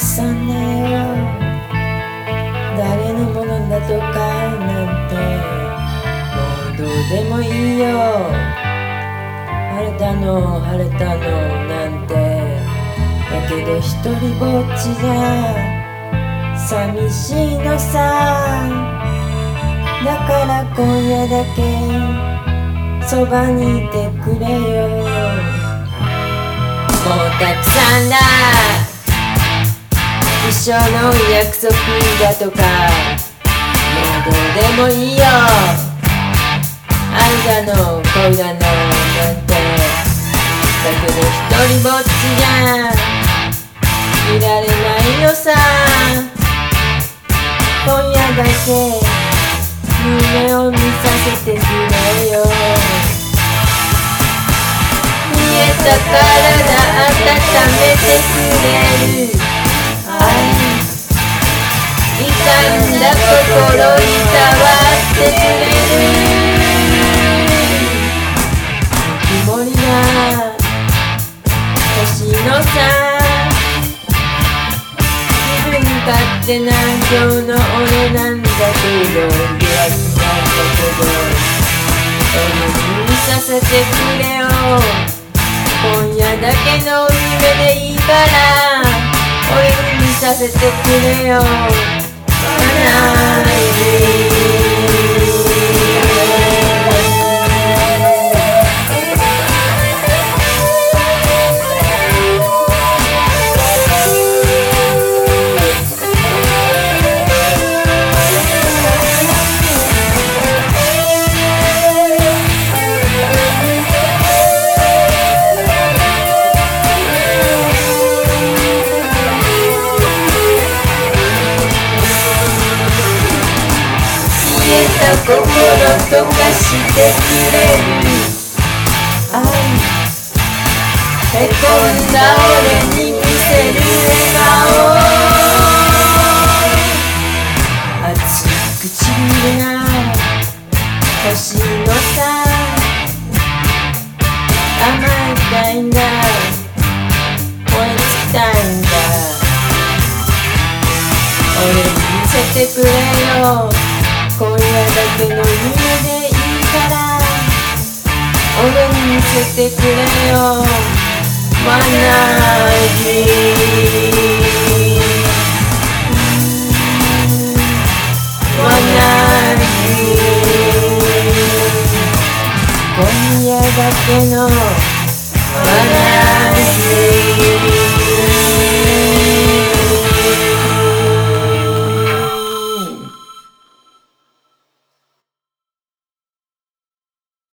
さんだよ。誰のものだとかなんてもうどうでもいいよ。晴れたの晴れたのなんて、だけど一人ぼっちじゃ寂しいのさ。だから今夜だけそばにいてくれよ。もうたくさんだ一生の約束だとかもうどうでもいいよ。愛だの恋だのなんて、だけど一人ぼっちじゃいられないのさ。今夜だけ夢を見させてくれよ。冷えた体温めてくれる愛、傷んだ心いたわってくれる。曇りが欲しいのさ。自分勝手な今日の俺なんだけど、疑惑なんだけど俺に見させてくれよ。今夜だけの夢でいいから俺に見させてくれよ。心溶かしてくれる愛、へこんだ俺に見せる笑顔。熱い唇が欲しいのさ。甘えたいんだ燃え尽きたいんだ。俺に見せてくれよ。今夜だけの夢でいいから俺に見せてくれよ。ワンナイ今夜だけの